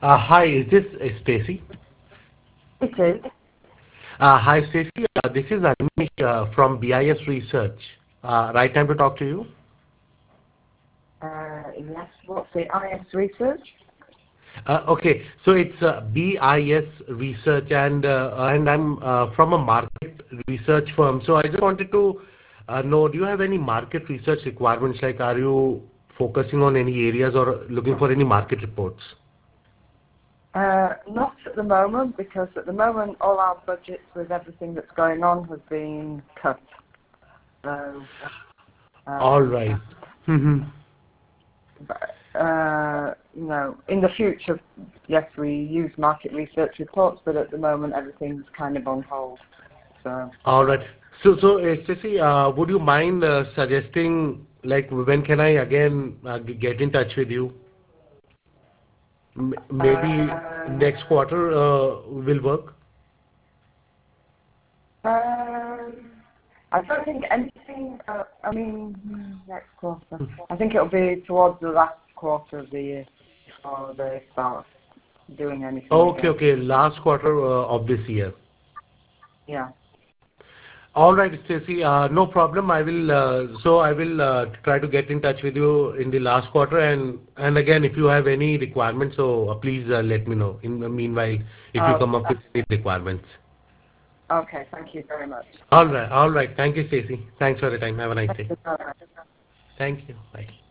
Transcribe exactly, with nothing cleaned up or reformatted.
Uh, hi, is this uh, Stacy? It is. Uh, hi, Stacy. Uh, this is Anish uh, from B I S Research. Uh, right time to talk to you. Uh, yes, what's the I S research? Uh, okay, so it's uh, B I S Research, and uh, and I'm uh, from a market research firm. So I just wanted to uh, know, do you have any market research requirements? Like, are you focusing on any areas or looking for any market reports? Uh, not at the moment, because at the moment all our budgets with everything that's going on has been cut. So, All um, right. Mm-hmm. but, uh, you know, in the future, yes, we use market research reports, but at the moment everything's kind of on hold. So, All right. So, so uh, Stacy, uh, would you mind uh, suggesting, like, when can I again uh, g- get in touch with you? M maybe uh, next quarter uh, will work. um, I don't think anything, uh, I mean, hmm, next quarter. I think it'll be towards the last quarter of the year before they start doing anything Okay, again. okay. Last quarter uh, of this year. Yeah. All right, Stacy. Uh, no problem. I will. Uh, so I will uh, try to get in touch with you in the last quarter, and and again, if you have any requirements, so uh, please uh, let me know. In the meanwhile, if you Oh, come up with any requirements. okay. Thank you very much. All right, all right. Thank you, Stacy. Thanks for the time. Have a nice Thank day. you very much. Thank you. Bye.